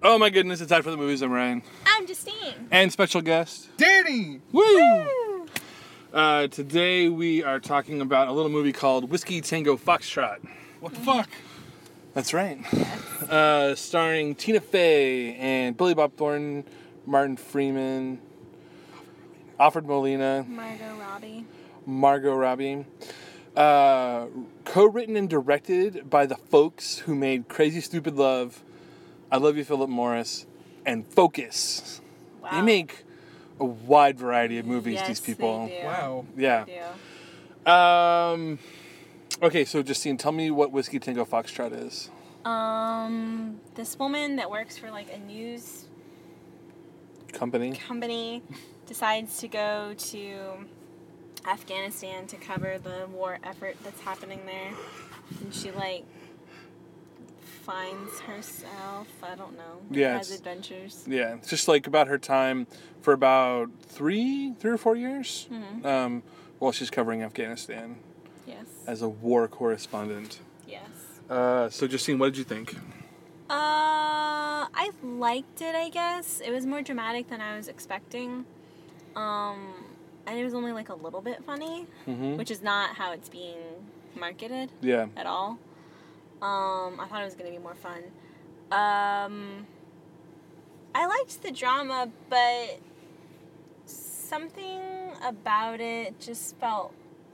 Oh my goodness, it's time for the movies. I'm Ryan. I'm Justine. And special guest, Danny! Woo! Today we are talking about a little movie called Whiskey Tango Foxtrot. What the fuck? That's right. Starring Tina Fey and Billy Bob Thornton, Martin Freeman, Alfred Molina, Margot Robbie. Co-written and directed by the folks who made Crazy Stupid Love, I Love You, Philip Morris, and Focus. Wow. They make a wide variety of movies, these people. They do. Wow. Yeah. They do. Okay, so Justine, tell me what Whiskey Tango Foxtrot is. This woman that works for like a news Company decides to go to Afghanistan to cover the war effort that's happening there. And she like finds herself, I don't know, Yeah, has adventures. Yeah, it's just like about her time for about three or 4 years. Mm-hmm. While she's covering Afghanistan Yes. as a war correspondent. Yes. So Justine, what did you think? I liked it, I guess. It was more dramatic than I was expecting. And it was only like a little bit funny, Mm-hmm. which is not how it's being marketed Yeah. at all. I thought it was going to be more fun. I liked the drama, but something about it just felt,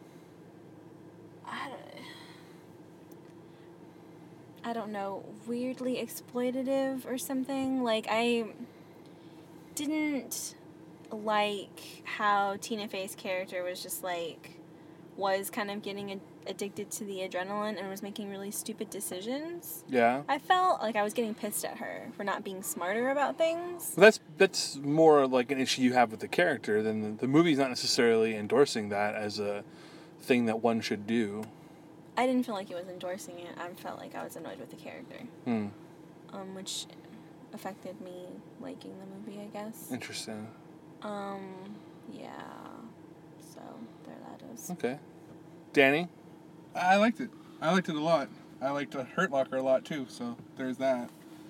I don't know, weirdly exploitative or something. Like, I didn't like how Tina Fey's character was just like, was kind of getting addicted to the adrenaline and was making really stupid decisions. Yeah. I felt like I was getting pissed at her for not being smarter about things. Well, that's more like an issue you have with the character than the movie's not necessarily endorsing that as a thing that one should do. I didn't feel like he was endorsing it. I felt like I was annoyed with the character. Which affected me liking the movie, I guess. Interesting. Yeah. So, there that is. Okay. Danny? I liked it. I liked it a lot. I liked Hurt Locker a lot too, so there's that.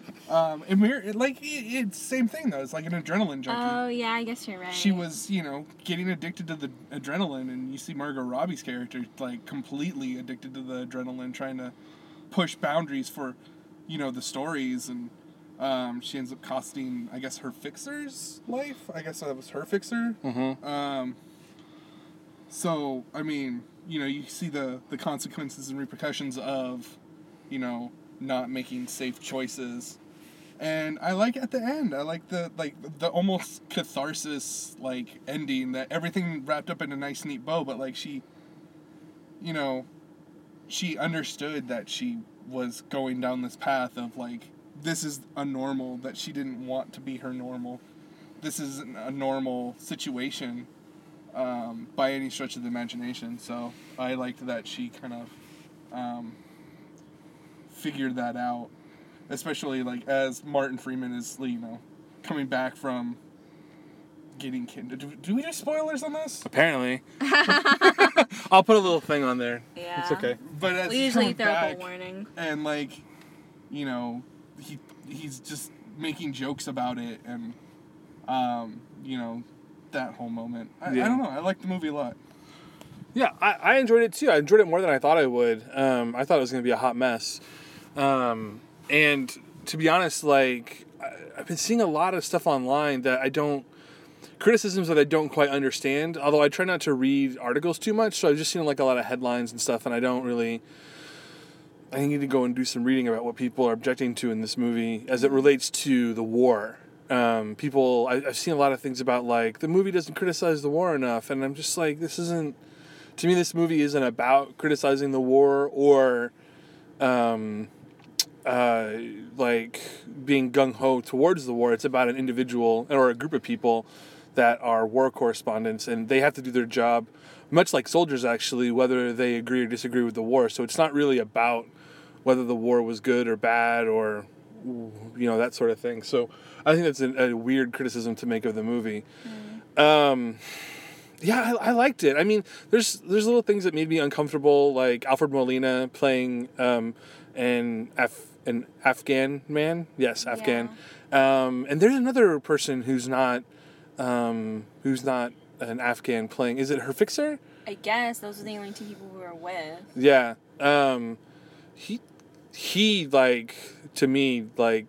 It's same thing though. It's like an adrenaline junkie. Oh, yeah, I guess you're right. She was, getting addicted to the adrenaline, and you see Margot Robbie's character, like, completely addicted to the adrenaline, trying to push boundaries for, the stories, and she ends up costing, I guess, her fixer's life. I guess that was her fixer. Mm-hmm. So, I mean, you see the consequences and repercussions of, not making safe choices. And I like at the end, I like the almost catharsis, like, ending, that everything wrapped up in a nice, neat bow, but, like, she understood that she was going down this path of, like, this is a normal that she didn't want to be her normal. This isn't a normal situation by any stretch of the imagination. So I liked that she kind of figured that out. Especially, like, as Martin Freeman is, coming back from getting kidnapped. Do we do spoilers on this? Apparently. I'll put a little thing on there. Yeah. It's okay. But as We he's usually coming throw up back, a warning. and, like, he's just making jokes about it, and, that whole moment. I don't know. I like the movie a lot. Yeah, I enjoyed it too. I enjoyed it more than I thought I would. I thought it was going to be a hot mess. And to be honest, like, I've been seeing a lot of stuff online that criticisms that I don't quite understand, although I try not to read articles too much, so I've just seen, like, a lot of headlines and stuff, and I need to go and do some reading about what people are objecting to in this movie as it relates to the war. I've seen a lot of things about, like, the movie doesn't criticize the war enough, and I'm just like, this movie isn't about criticizing the war or, like, being gung-ho towards the war. It's about an individual or a group of people that are war correspondents, and they have to do their job, much like soldiers, actually, whether they agree or disagree with the war. So it's not really about whether the war was good or bad or, that sort of thing. So I think that's a weird criticism to make of the movie. Yeah, I liked it. I mean, there's little things that made me uncomfortable, like Alfred Molina playing an an Afghan man. Yes, Afghan. And there's another person who's not an Afghan playing. Is it her fixer? I guess those are the only two people we were with. Yeah. He like, to me, like,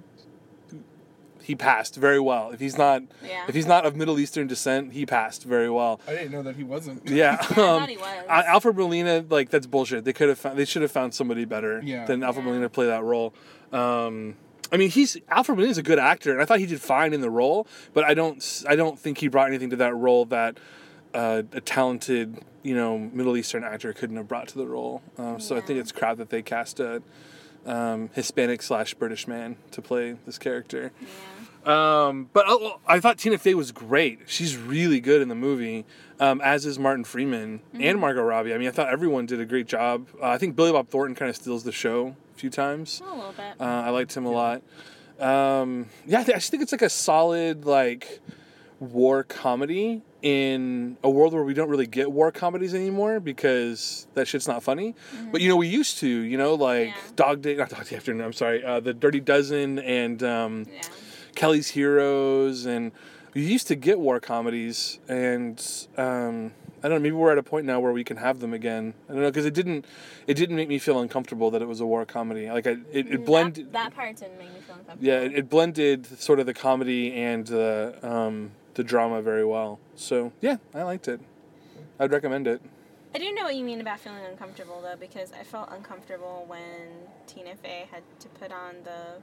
he passed very well. If he's not of Middle Eastern descent, he passed very well. I didn't know that he wasn't. Yeah. I thought he was. Alfred Molina, like, that's bullshit. They should have found somebody better than Alfred Molina to play that role. I mean, Alfred Molina's a good actor, and I thought he did fine in the role, but I don't think he brought anything to that role that a talented, Middle Eastern actor couldn't have brought to the role. So I think it's crap that they cast a Hispanic/British man to play this character. Yeah. But I thought Tina Fey was great. She's really good in the movie, as is Martin Freeman and Margot Robbie. I mean, I thought everyone did a great job. I think Billy Bob Thornton kind of steals the show a few times. A little bit. I liked him a lot. I just think it's like a solid, like, war comedy in a world where we don't really get war comedies anymore because that shit's not funny. But, we used to, like Not Dog Day Afternoon, I'm sorry, The Dirty Dozen and Kelly's Heroes, and we used to get war comedies, and I don't know, maybe we're at a point now where we can have them again. I don't know, because it didn't make me feel uncomfortable that it was a war comedy. Like, it blended... That part didn't make me feel uncomfortable. Yeah, it blended sort of the comedy and the drama very well. So, yeah, I liked it. I'd recommend it. I do know what you mean about feeling uncomfortable, though, because I felt uncomfortable when Tina Fey had to put on the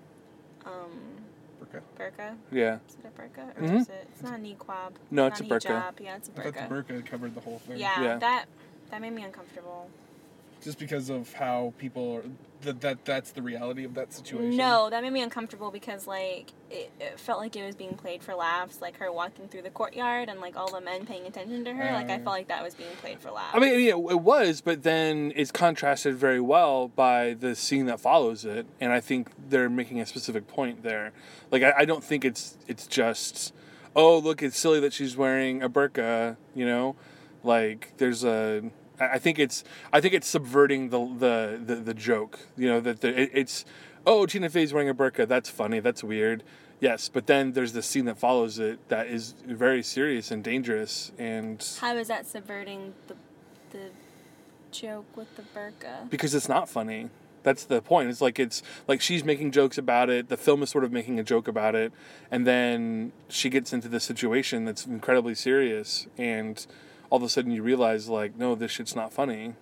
burqa. Yeah. Is it a burqa? Or is it? It's not a niqab. No, it's a burqa. Hijab. Yeah, it's a burqa. I thought the burqa covered the whole thing. Yeah, that made me uncomfortable. Just because of how people are... That's the reality of that situation? No, that made me uncomfortable because, like, it felt like it was being played for laughs, like her walking through the courtyard and, like, all the men paying attention to her. I felt like that was being played for laughs. I mean, it was, but then it's contrasted very well by the scene that follows it, and I think they're making a specific point there. Like, I don't think it's just, oh, look, it's silly that she's wearing a burqa, Like, there's a... I think it's subverting the joke, that it's, oh, Tina Fey's wearing a burqa, that's funny, that's weird, yes, but then there's the scene that follows it that is very serious and dangerous, and how is that subverting the joke with the burqa? Because it's not funny. That's the point. It's like she's making jokes about it. The film is sort of making a joke about it, and then she gets into this situation that's incredibly serious, and all of a sudden you realize, like, no, this shit's not funny.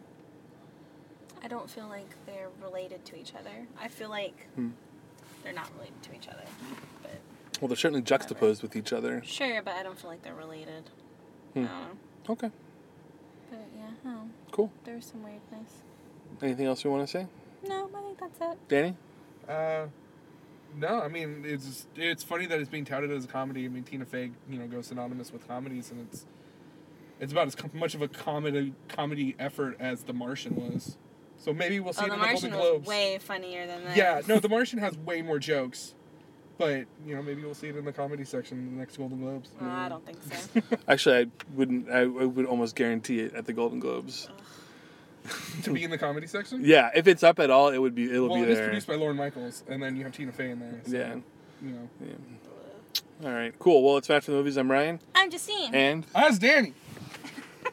I don't feel like they're related to each other. I feel like they're not related to each other. But Well, they're certainly juxtaposed with each other. Sure, but I don't feel like they're related. I don't know. Okay. But yeah, no. Cool. There's some weirdness. Anything else you want to say? No, I think that's it. Danny? No, I mean, it's funny that it's being touted as a comedy. I mean, Tina Fey, goes synonymous with comedies, and it's about as much of a comedy effort as The Martian was. So maybe we'll see it in the Golden Globes. The Martian was way funnier than that. Yeah, no, The Martian has way more jokes. But, maybe we'll see it in the comedy section in the next Golden Globes. I don't think so. Actually, I would almost guarantee it at the Golden Globes. To be in the comedy section? Yeah, if it's up at all, it'll be there. Well, it is produced by Lorne Michaels, and then you have Tina Fey in there. So, yeah. All right, cool. Well, it's Matt from the Movies. I'm Ryan. I'm Justine. And... That's Danny.